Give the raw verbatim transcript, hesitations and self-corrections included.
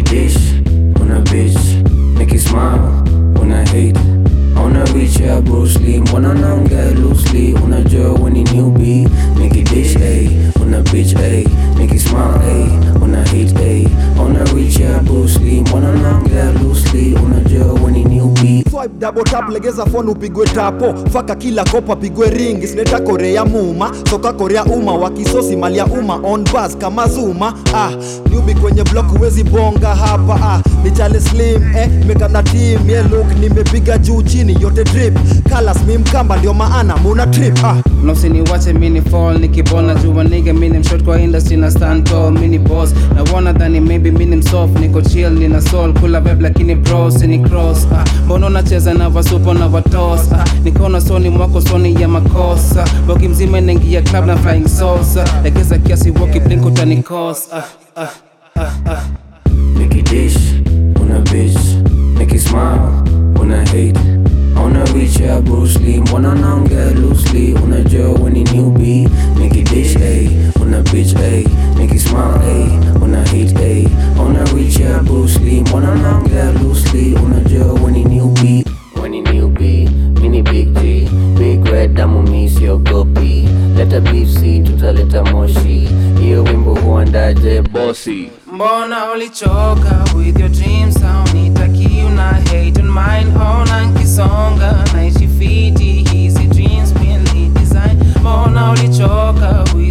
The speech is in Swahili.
dish, una bitch, niki smile, una hate. Ona reach ya Bruce Lee, mbona naongea loosely. Unajua we ni newbie, niki dish, ayy. Una bitch, ayy, niki smile, ayy. Una hate, ayy. Ona reach ya Bruce Lee, mbona naongea loosely. Unajua we ni newbie. Swipe double tap, legeza phone upigwe tapo. Faka kila kopa pigwe ringi. Sneta Korea muma, soka Korea uma. Wakisosi malia uma, on buzz kama Zuma. Ah, newbie kwenye block uwezi bonga hapa. Ah, ni Charlie Slim, eh, meka na team. Yeah look, nimepiga juu chini, yote drip. Colors mi mkamba, ndio maana muna trip. Ah, no sini wache mini fall, nikibona jua nigga mini mshort kwa industry na stand tall. Mini boss, na wana dhani maybe mini msoft. Niko chill, nina soul, kula vibe lakini bro, sini cross. Ah, bono nacheza na wasupo na watos. Ah, nikona soni mwako soni ya makosa. Bogi mzime nengia club na flying saucer. Legeza kiasi woki blink utanikosa. Ah, ah, ah, ah. Niki dish, una bitch, niki smile, una hate. Ona reach ya Bruce Lee, mbona naongea loosely. Unajua we ni newbie, niki dish, ayy. Una bitch, ayy, niki smile, ayy. Una hate, ayy. Ona reach ya Bruce Lee, mbona naongea loosely. Unajua we ni newbie, we ni newbie, mini big G. Big red damu mi siogopi. Leta beef si tutaleta moshi. Iyo wimbo huandaje bossy. Mbona ulichoka with your dreams, haunitaki una hate on mine. Ona nkisonga naishi fiti, hizi dreams being design. Mbona ulichoka with